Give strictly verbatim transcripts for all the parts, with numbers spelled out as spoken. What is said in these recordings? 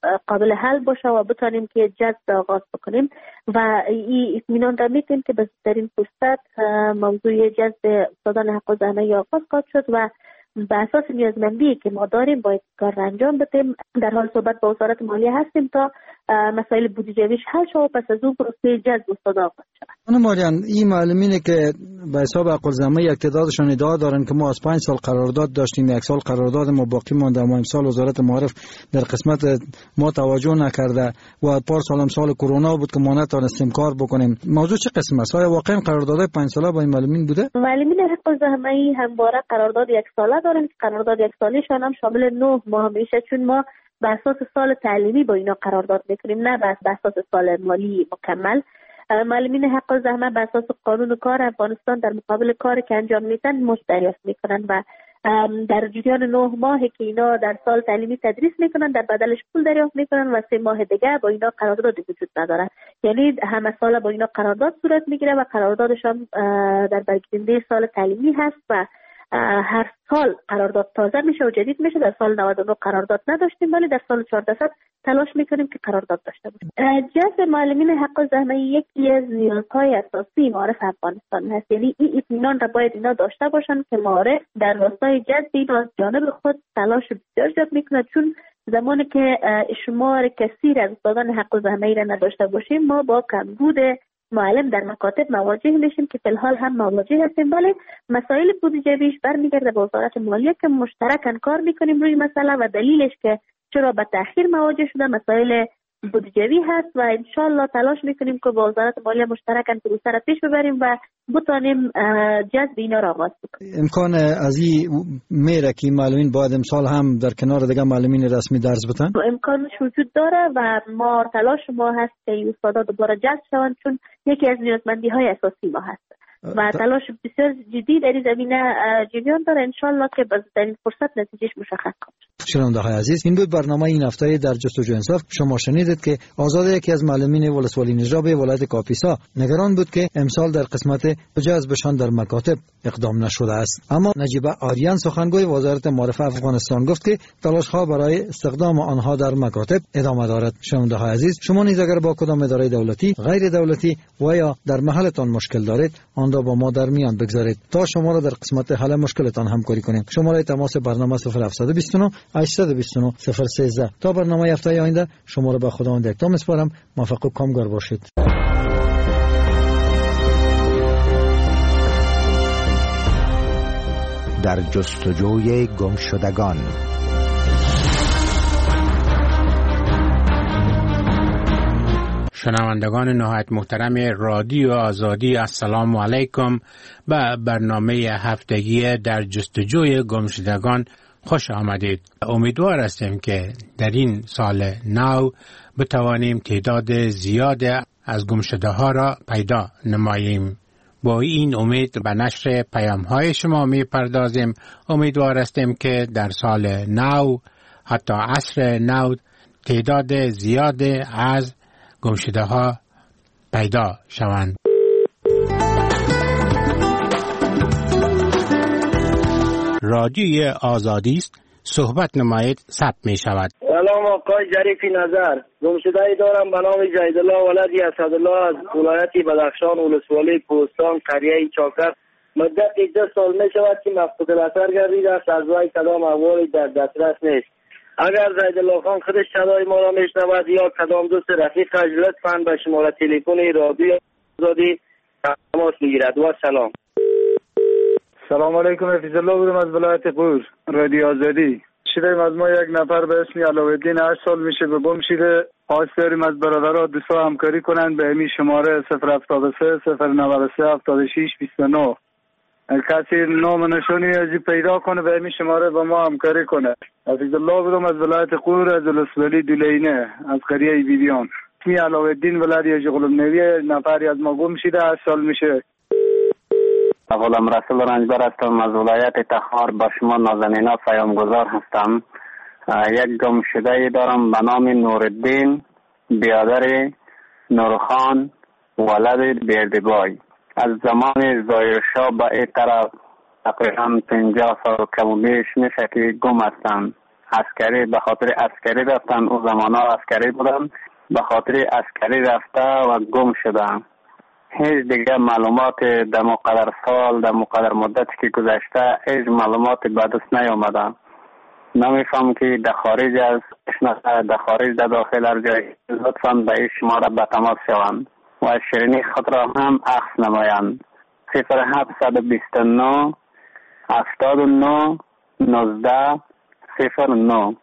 قابل حل باشه و بتانیم که جذب آغاز بکنیم و این اطمینان را میتیم که به زودترین فرصت موضوع جذب استادان حق الزحمه آغاز خواهد شد و به اساس نیازمندی که ما داریم باید کار را انجام بدیم. در حال صحبت با وزارت مالیه هستیم تا مسائل بودجه‌ایش حل شود و پس از اون پروسه جذب استاد آغاز شود. خانم ماریان، این معلمینی که به حساب حق الزحمه یک تعدادشان ادعا دارن که ما از پنج سال قرارداد داشتیم، یک سال قرارداد ما باقی مانده، اما امسال وزارت معارف در قسمت ما توجه نکرده و پار سال امسال کرونا بود که ما نتونستیم کار بکنیم. موضوع چه قسم است؟ آیا واقعا قرارداد پنج ساله با این معلمین بوده؟ معلمین حق الزحمه همواره قرارداد یک ساله دارن که قرارداد یک سالیشان هم شامل نه ماه میشه، چون ما به اساس سال تعلیمی با اینا قرارداد میکنیم، نه به اساس سال مالی مکمل. معلمین حق الزحمه به اساس قانون کار افغانستان در مقابل کاری که انجام میدن مزد دریافت میکنن و در جریان نه ماهی که اینا در سال تعلیمی تدریس میکنن در بدلش پول دریافت میکنن و سه ماه دیگه با اینا قرارداد وجود نداره. یعنی همه سال با اینا قرارداد صورت میگیره و قراردادش هم در برگزیده سال تعلیمی هست و هر سال قرارداد تازه میشه و جدید میشه. در سال نود و نه قرارداد نداشتیم ولی در سال چهاردهصد تلاش میکنیم که قرارداد داشته باشیم. جذب معلمین حق الزحمه یکی از نیازهای اساسی معارف افغانستان هست. یعنی این اطمینان را باید اینا داشته باشن که معارف در راستای جذب اینا از جانب خود تلاش بسیار زیاد میکنه، چون زمانی که شمار کثیر از استادان حق الزحمه را نداشته باشیم ما با کمبود معلم در مکاتب مواجه میشیم که فی الحال هم مواجه هستیم. ولی مسائل بودجه‌ایش برمیگرده به وزارت مالیه که مشترکاً کار میکنیم روی مسئله و دلیلش که چرا به تأخیر مواجه شده مسائل بودجه‌ای هست و ان شاء الله تلاش میکنیم که با وزارت مالیه مشترکاً پروسه را پیش ببریم و بتونیم جذب اینا را آغاز کنیم. امکان از این میره که معلمین باید امسال هم در کنار دیگه معلمین رسمی درس بدن؟ امکانش وجود داره و ما تلاش ما هست که این استادا دوباره جذب شوند، چون یکی از نیازمندی های اساسی ما هست و تلاش بسیار جدی در این زمینه جریان داره. انشالله که در این فرصت نتیجهش مشخص کنه. شنونده های عزیز، این بود برنامه این هفته در جستجو انصاف. شما شنیدید که آزاد یکی از معلمین ولسوالی نجراب ولایت کاپیسا نگران بود که امسال در قسمت جذبشان در مکاتب اقدام نشده است. اما نجیبه آریان سخنگوی وزارت معارف افغانستان گفت که تلاش ها برای استخدام آنها در مکاتب ادامه دارد. شنونده های عزیز، شما نیز اگر با کدام اداره دولتی، غیر دولتی و یا در محلتان مشکل دارید آن را با ما در میان بگذارید تا شما را در قسمت حل مشکلتان همکاری کنیم. شماره تماس برنامه صفر هفت دو نه هشت دو نه صفر یک سه. تا برنامه هفته آینده شما را به خداوند یکتا میسپارم. موفق و کامگار باشید. در جستجوی گمشدگان. شنوندگان نهایت محترم رادیو آزادی، السلام علیکم. به برنامه هفتگی در جستجوی گمشدگان خوش آمدید. امیدوار هستیم که در این سال نو بتوانیم تعداد زیاد از گمشده ها را پیدا نماییم. با این امید به نشر پیام های شما می پردازیم. امیدوار هستیم که در سال نو، حتی عصر نو، تعداد زیاد از گمشده ها پیدا شوند. رادیوی آزادی است، صحبت نمایید، ثبت می شود. سلام آقای جریفی نظر، گمشده‌ای دارم به نام جیدالله ولدی اسدالله از ولایت بدخشان، ولسوالی کوهستان، قریه چاکر. مدت هجده سال می شود که مفقود الاثر گردیده است، از وی کدام احوالی در دسترس نیست. اگر جیدالله خان خودش صدای ما را میشنود یا کدام دوست رفیقش لطفاً به شماره تلفن رادیو آزادی تماس بگیرد. و سلام. سلام علیکم، حفیظ الله بودم از ولایت قور، رادیو آزادی. شیریم از ما یک نفر به اسم علاءالدین هشت سال میشه به گم شده. خواست داریم از برادرها دوستا همکاری کنن به امی شماره صفر هفتاد و سه صفر نود و سه هفتاد و شش بیست و نه. کسی نام نشانی ازی پیدا کنه به امی شماره با ما همکاری کنه. حفیظ الله بودم از ولایت قور، از ولسوالی دولینه، از قریه بیبیان. اسمی علاءالدین ولدی جغلم نویه، نفری از ما گم شده هشت سال میشه. غلام رسول رنجبر هستم از ولایت تخار. با شما نازنینا پیامگذار هستم. یک گمشده دارم به نام نورالدین بیادر نورخان ولد بیردبای. از زمان ظاهرشاه به این طرف تقریبا پنجاه سال کم و بیش میشه که گم هستم. عسکری به خاطر عسکری رفتن، او زمان ها عسکری بودن، به خاطر عسکری رفته و گم شده. هیچ دیگه معلومات در مقدر سال در مقدر مدتی که گذشته هیچ معلومات به دست نیامده. نمیفهم که در خارج از در خارج در داخل هر جای لطفاً به این شماره به تماس شوند و شیرینی خود را هم عکس نمایند. صفر هفت دو نه هفتاد و نه نوزده صفر نه.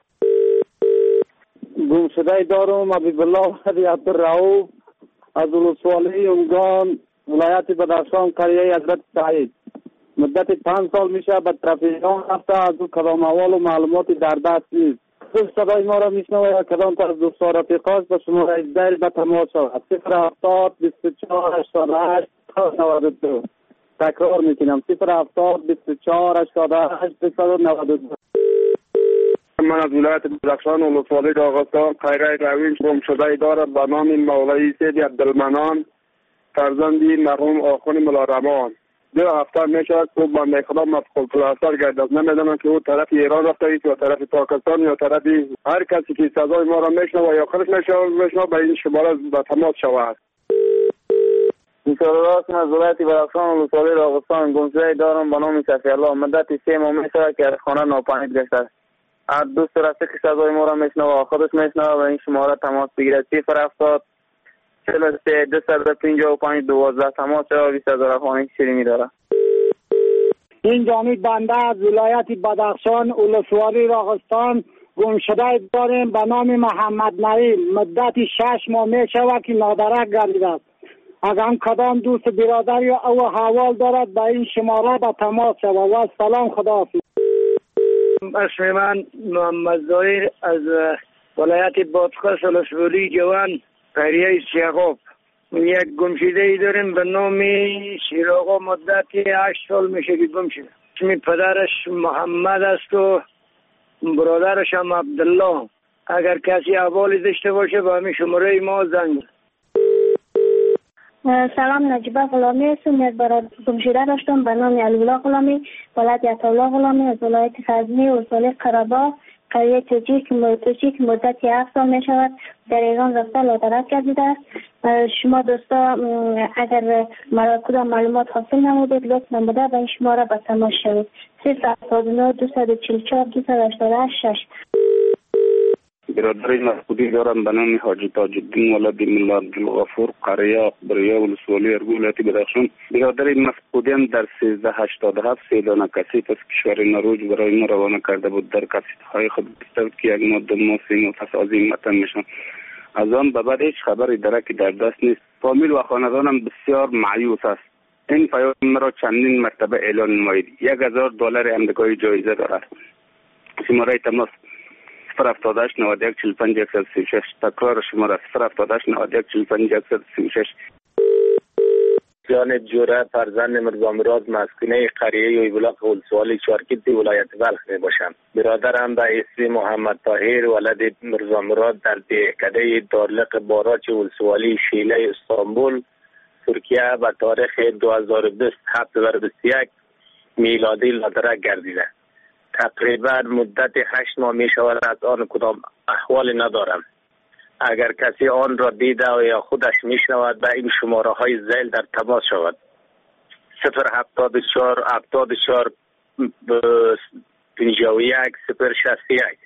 گم شده دارم حبیب الله عبدالرؤوف از ولسوالی اونگان ولایت بدخشان قریه حضرت سعید. مدت پنج سال میشه به طرف ایران رفته، از او کدام احوال و معلوماتی در دست نیست. خوب صدای ما را میشنوه یا کدام طرف دوستا رفیقاش به شماره هجده به تماس شود. صفر هفتاد بیست و چهار هشتاد و هشت نود و دو. تکرار میکنم صفر هفتاد بیست و چهار هشتاد و هشت نود و دو. من از ولایت بدخشان ولسوالی داغستان قریه روین گم شده دارم به نام مولوی سید عبدالمنان فرزندی مرحوم آخوند ملا رمان. دو هفته میشود که بنده خدا مفقود الحصر گردد. نمیدانم که او طرف ایران رفته است یا طرف پاکستان یا طرف هر کسی که صدای ما را میشنوه یا خودش میشنوه به این شماره به تماس شود. انشاءالله از ولایت بدخشان ولسوالی داغستان گم شده دارم به نام صفی الله. مدت سه ماه میشود که از خانه ناپدید گشته است. هر دوست رفته که صدای ما را میشنوه خودش میشنوه و این شماره تماس بگیرد. صفر هفتاد چهل و سه دویست و پنجاه و پنج دوازده تماس شود. بیست هزار خانه شیرینی داره. این جانب بنده از ولایت بدخشان ولسوالی راغستان گم شده داریم به نام محمد نعیم. مدت شش ماه می شود که نادرک گردیده است. اگر کدام دوست برادر یا او حوال دارد به این شماره به تماس شود. و سلام، خداحافظ. اسم من محمد ظاهر از ولایت بادغیس ولسوالی جوان قریه سیغاب. یک گمشده ای داریم به نام شیراغا. مدت هشت سال میشه که گم شده. اسم پدرش محمد است و برادرش هم عبدالله. اگر کسی احوالی داشته باشه به همین شماره ما زنگ. سلام، نجیبه غلامی هستم. یک برای گمشده داشتم به نام علیولا غلامی، ولایت عطاالله غلامی از ولایت غزنی ولسوالی قره‌باغ قریه توچی که مدت هفت سال می شود در ایران رفته لادرک گردیده است. شما دوستا اگر مرا کدام معلومات حاصل نمودید لطف نموده به این شماره به تماس شوید. صفر هفتاد و نه دویست و چهل و چهار دویست و هشتاد و هشت شش. برادر مفقودی دارم به نام حاجی تاج الدین ولد ملا عبدالغفور قریه بریا ولسوالی ارگو ولایت بدخشان. برادر مفقودیم در سیزده هشتاد و هفت سیلانه کسیف از کشور نروژ برای ما روانه کرده بود. در کسیف های خود گفته که یک ماه دو ماه سه ماه پس از این وطن میشن. از آن به بعد هیچ خبری درکی در دست نیست. فامیل و خاندانم بسیار مایوس است. این پیام مرا چندین مرتبه اعلان نمایید. یک هزار دلار امریکایی جایزه دارد. شماره تماس صفر هفتاد و هشت نود و یک چهل و پنج صد و سی و شش. تکرار شماره صفر هفتاد و هشت نود و یک چهل و پنج صد و سی و شش. جان جوره فرزند مرزا مراد مسکونه قریه یویبلاق ولسوالی چارکیتی ولایت بلخ می باشم. برادرم به اسم محمد طاهر ولد مرزا مراد در دهکده دارلق باراچ ولسوالی شیله استانبول ترکیه به تاریخ دو هزار و بیست هفت و بیست و یک میلادی لادرک گردیده. تقریبا مدت هشت ماه می شود از آن کدام احوال ندارم. اگر کسی آن را دیده و یا خودش می شنود به این شماره های زیل در تماس شود. صفر هفتاد و چهار هفتاد و چهار پنجاه و یک صفر شصت و یک.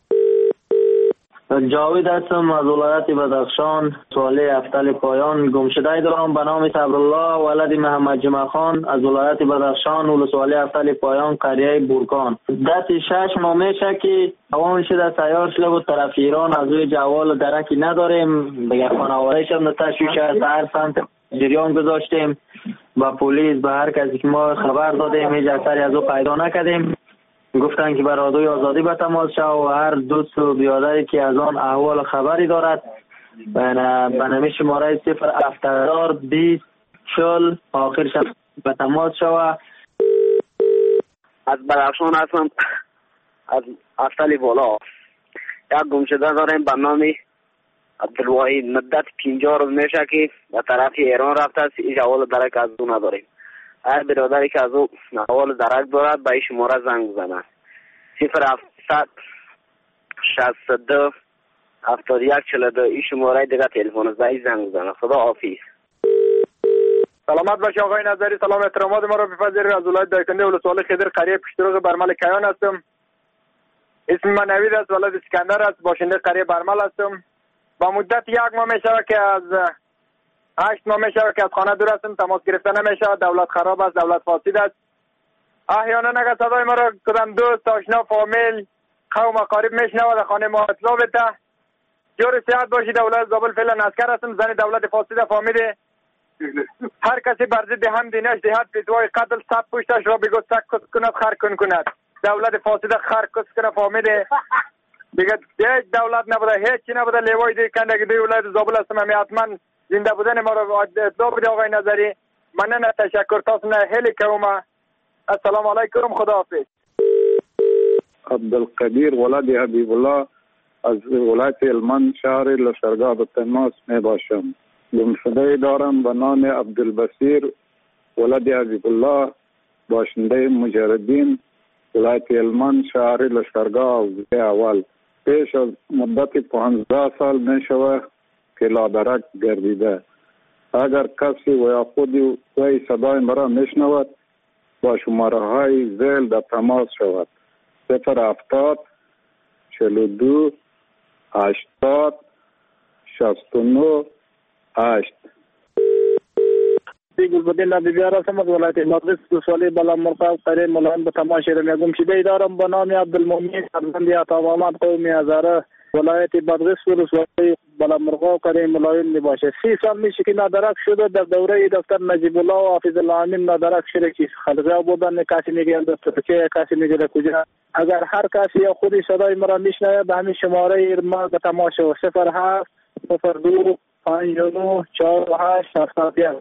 جاوید هستم از ولایت بدخشان سوالی افتال پایان. گمشده دارم به نام صبرالله ولد محمد جمع خان از ولایت بدخشان ولسوالی افتال پایان قریه بورکان. دست شش ماه میشه که هوا شده سیار شده بود طرف ایران. از روی جوال درکی نداریم. بگر خانواده شد تشویش است. هر سمت جریان گذاشتیم با پلیس به هر کسی که ما خبر دادیم هیچ اثری از او پیدا نکردیم. گفتن که بر رادیوی آزادی به تماس شو و هر دوست و بیادری که از آن احوال خبری دارد به نمی شماره صفر هفتاد بیست چهل آخرش به تماس شو. از بدخشان هستم از افتال بالا. یک گمشده داریم به نام عبدالواحد. مدت پنجاه روز میشه که به طرف ایران رفته است. هیچ احوال درک از او نداریم. هر برادری که از او احوال درک دارد به این شماره زنگ بزنند. صفر هفتصد شصت و دو هفتاد و یک چهل و دو. این شماره دیگه تلفن زنگ زنگ بزنه. خدا حافظ. سلامت باش آقای نظری. سلام احترامات ما را بپذیرید. از ولایت دایکنده ولسوالی خضر قریه پشتروغ برمل کیان هستم. اسم من نوید است، ولد اسکندر است، باشنده قریه برمل هستم. با مدت یک ماه می شود که از هشت ماه می شود که از خانه دور هستم. تماس گرفته نمی شود. دولت خراب است، دولت فاسد است. احیانا اگر صدای ما را کدام دوست، آشنا، فامیل، قوم اقارب میشنود خانه ما اطلاع بده. جور صحت باشید. دولت زابل فعلا عسکر هستم. زن دولت فاسد فامیده. هر کسی بر ضد هم دینش دهد فتوای قتل صد پشتش را بگو سک کس کند خر کن کند. دولت فاسد خر کس کنه فامیده. دیگه هیچ دولت نبوده، هیچ چی نبوده. لیوای دی کندگی دی ولایت زابل هستم. همی حتما زنده بودن ما را اطلاع بده آقای نظری. من نه تشکر تاسو نه هلی کومه. السلام علیکم. خداحافظ. عبدالقدیر ولد حبیب الله از ولایت هلمند شهر لشکرگاه به تماس می باشم. گمشده دارم به نام عبدالبصیر ولد حبیب الله، باشنده مجردین، ولایت هلمند شهر لشکرگاه حوزه اول. پیش از مدت پانزده سال می شود که لادرک گردیده. اگر کسی و یا خودی وی صدای مرا می شنود با شماره های زیل در تماس شود. صفر هفتاد چهل و دو هشتاد شصت و نه هشت. گلبدین نبیار هستم از ولایت مغرب سوالی بالا مرقاب قریه ملان به تماشی رمی گمشده دارم به نام عبدالمومین فرزند عطا محمد قومی هزاره ولایت مغرب سوالی بالا مرقاب قریه ملایم می باشه. سی سال میشه که نادرک شده. در دوره دکتر نجیب الله و حافظ الله امین نادرک شده که خلقه بودن. کسی میگه دکتر که کسی میگه کجا. اگر هر کسی یا خودی صدای مرا میشنوه به همین شماره ما به تماشا و صفر هفت صفر دو پنج نو چهار هشت هفت یک.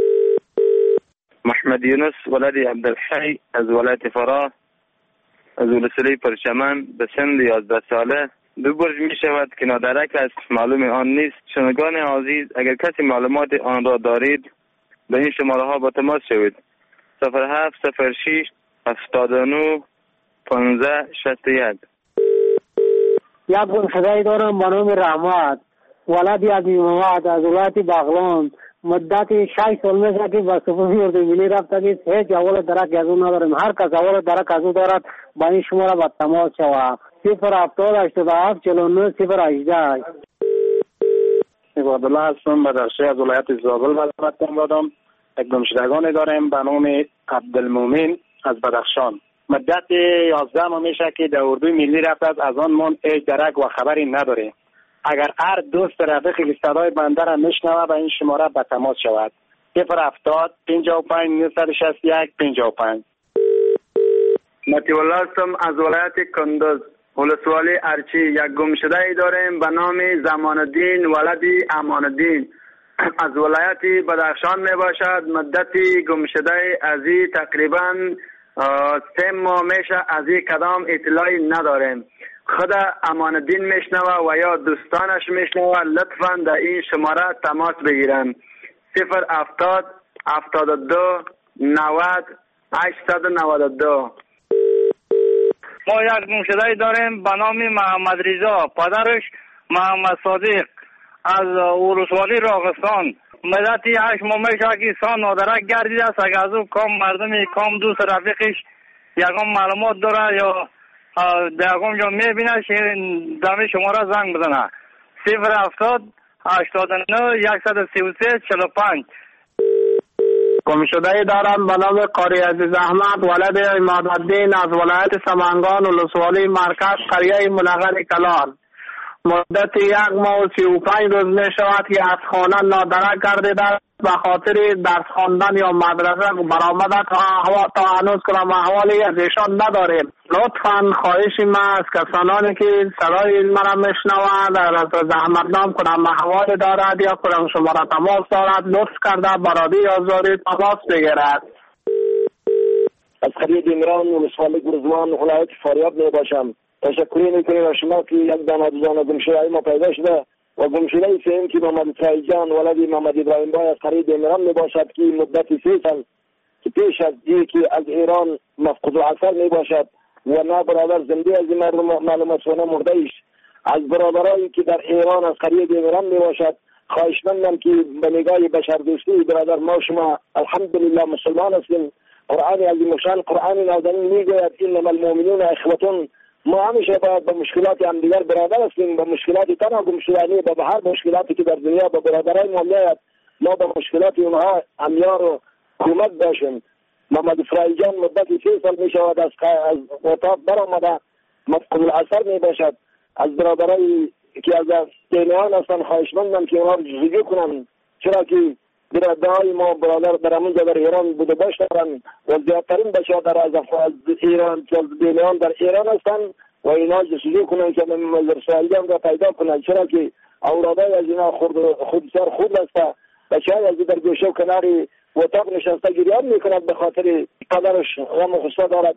محمد یونس ولد عبدالحی از ولایت فراه از ولسوالی پرچمن به سن یازده ساله. دو برج می شود که نادرک است، معلوم آن نیست. شنوندگان عزیز اگر کسی معلومات آن را دارید به این شماره ها با تماس شوید. صفر هفت صفر شش هفتاد و نه پانزده شصت و یک. یک گمشده دارم به نام رحمت ولد عبی محمد از ولایت بغلان. مدت شش سال میشه که با سپاهی اردو ملی رفته که هیچ اول درک از اون نداریم. هر کس اول درک از اون دارد با این شماره با تماس شود. صفر هفتاد هشتاد و هفت چهل و نه صفر هجده. عبدالله هستم بدرشی از ولایت زابل مذبت دادم. یک گمشدگان داریم به نام عبدالمومین از بدخشان. مدت یازده ماه میشه که در اردو ملی رفته از آن من هیچ درک و خبری نداره. اگر هر دوست رفیقی صدای بنده را میشنوه به این شماره به تماس شود. صفر هفتاد پنجاه و پنج نهصد و شصت و یک پنجاه و پنج. مطیع الله هستم از ولایت کندز ولسوالی ارچی. یک گمشده ای داریم به نام زمان الدین ولدی امان الدین از ولایت بدخشان می باشد. مدت گمشده ازی تقریبا سه ماه میشه. از این کدام اطلاعی نداریم. خود امان الدین میشنوه و یا دوستانش میشنوه لطفا در این شماره تماس بگیرن. صفر هفتاد هفتاد و دو نود هشتصد و نود و دو. ما یک گمشده داریم به نام محمد رضا، پدرش محمد صادق از ولسوالی راغستان. مدت هشت ماه میشه که سان نادرک گردیده است. اگر از او کام مردمی کام دوست رفیقش یکم معلومات داره یا در یکم جا میبینه دمی شما را زنگ بزنه. صفر هفتاد هشتاد و نه یکصد و سی و سه چهل و پنج. گمشده دارم به نام قاری عزیز احمد ولد عمادالدین از ولایت سمنگان ولسوالی مرکز قریه منقر کلان. مدت یک ماه و سی و پنج روز می شود که از خانه نادرک گردیده به خاطر درس خواندن یا مدرسه برآمده تا هنوز کنم احوالی از ایشان نداریم. لطفا خواهشی من از کسانی که صدای مرا میشنوند از زحمت نام کنم احوال دارد یا کنم شما را تماس دارد لطف کرده برادی آزاری تماس بگیرد. از قریه دیمران ولسوالی گرزوان ولایت فاریاب می باشم. تشکری میکنیم از شما که یک دم از جان گمشده ما پیدا شده و گمشده سیم که محمد سعید جان ولد محمد ابراهیم بای از قریه دیمران می باشد که مدت سه سال که پیش از دی که از ایران مفقود الاثر می باشد و نه برادر زنده از این مردم معلومات سونه مرده ایش از برادرایی که در ایران از قریه دیگران می باشد خواهشمندم که به نگاه بشردوستی برادر ما شما الحمدلله مسلمان هستیم. قرآن عظیم الشان قرآن نازنین میگوید انما المؤمنون اخوة. ما همیشه باید به مشکلات هم دیگر برادر هستیم، به مشکلات تنها گم شدنی به هر مشکلاتی که در دنیا به برادرای ما میاد ما به مشکلات اونها همیار و کمک باشیم. محمد اسرائیل جان مدتی سه سال می شود از از اتاق برآمده مفقود الاثر می باشد. از برادرای که از دینیان هستن خواهشمندم که اونها رجوع کنن، چرا که برادرای ما برادر در همونجا در ایران بوده باشن و زیادترین بشادر از ایران که دینیان در ایران هستن و اینا رجوع کنن که محمد اسرائیل جان را پیدا کنن، چرا که اولادای از اینا خود خود سر خود هسته بچه‌های از در گوشه و کناری اتاق نشسته گریان میکند به خاطر قدرش غم و غصه دارد.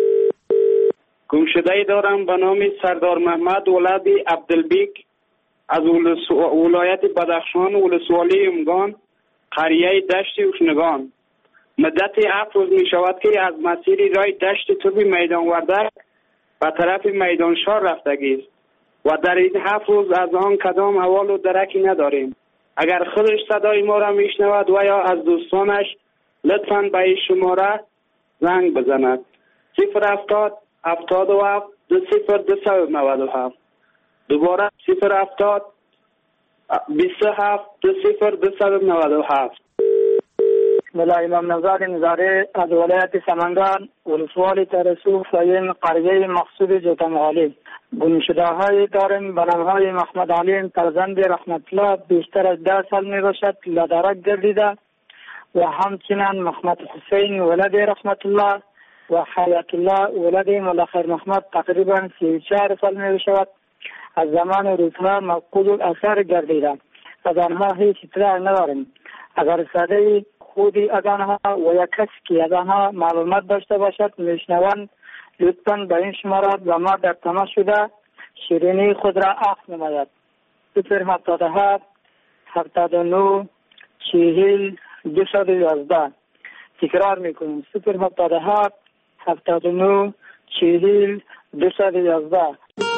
گمشده‌ای دارم به نام سردار محمد ولد عبدالبیک از ولایت بدخشان ولسوالی امگان قریه دشت اوشنگان. مدت هفت روز می شود که از مسیر راه دشت توبی میدان وردک به طرف میدان شاه رفتگی است و در این هفت روز از آن کدام احوال و درکی نداریم. اگر خودش صدای ما را میشنود و یا از دوستانش لطفاً به این شماره زنگ بزند. صفر هفتاد هفتاد و هفت دو صفر دو صفر نود و هفت. دوباره صفر هفتاد بیست و هفت دو صفر دو صفر نود و هفت. ملا امام نزار نزاره از ولایت سمنگان ولسوالی ترسوف و این قریه مقصود جوتمغالی. گمشده های داریم به نامهای محمد علی فرزند رحمت الله بیشتر از ده سال می باشد لدرک گردیده و همچنین محمد حسین ولد رحمت الله و حیات الله ولد ملخیر محمد تقریبا سی و چهار سال می باشد از زمان روزها مفقود الاثر گردیده. از آنها هیچ اطلاع نداریم. اگر صدای خودی از آنها و یا کسی که از آنها معلومات داشته باشد میشنوند لطفاً به این شمارات و ما در تماس شده شیرینی خود را اخذ نماید. صفر هفتاد و هفت هفتاد و نه چهل دویست و یازده. تکرار میکنیم صفر هفتاد و هفت هفتاد و نه چهل دویست و یازده.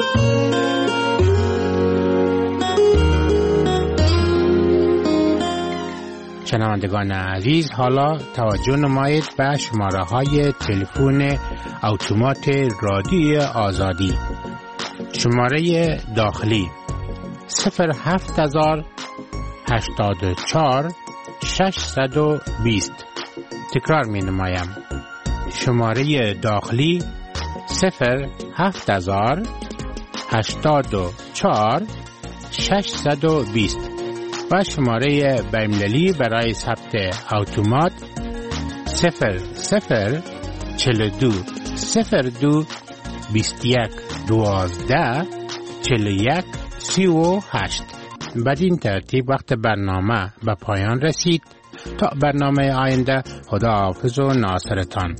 شنوندگان عزیز، حالا توجه نمایید به شماره های تلفن اتومات رادیو آزادی. شماره داخلی صفر هفت هزار هشتاد و چهار ششصد و بیست. تکرار می نمایم. شماره داخلی صفر هفت هزار هشتاد و چهار ششصد و بیست و شماره بین‌المللی برای ثبت اتومات صفر صفر چهل و دو صفر دو بیست و یک دوازده چهل و یک سی و هشت. بدین ترتیب وقت برنامه به پایان رسید. تا برنامه آینده، خداحافظ و ناصرتان.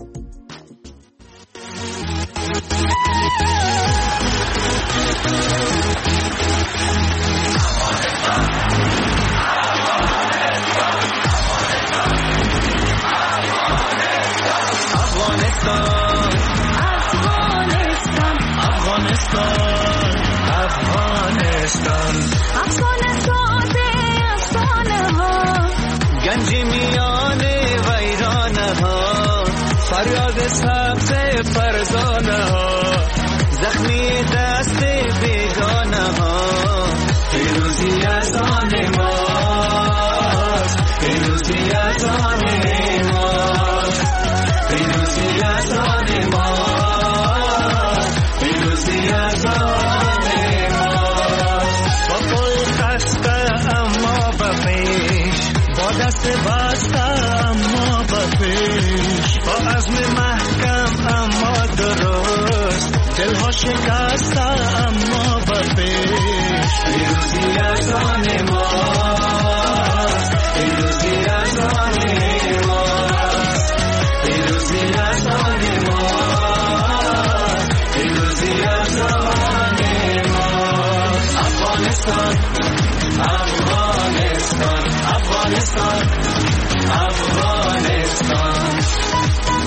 افغانستان افغانستان افغانه ها گنج میان ویرانه ها فریاد سبز فرزانه ها زخمی دست بیگانه ها پیروزی از آن ماست پیروزی از آن ماست پیروزی از آن ماست پیروزی از آن دست بسته اما به پیش با عزم محکم اما درست دلها شکسته اما به پیش پیروزی از آن ماست پیروزی از آن ماست پیروزی از آن ماست پیروزی از آن ماست. افغانستان افغانستان افغانستان افغانستان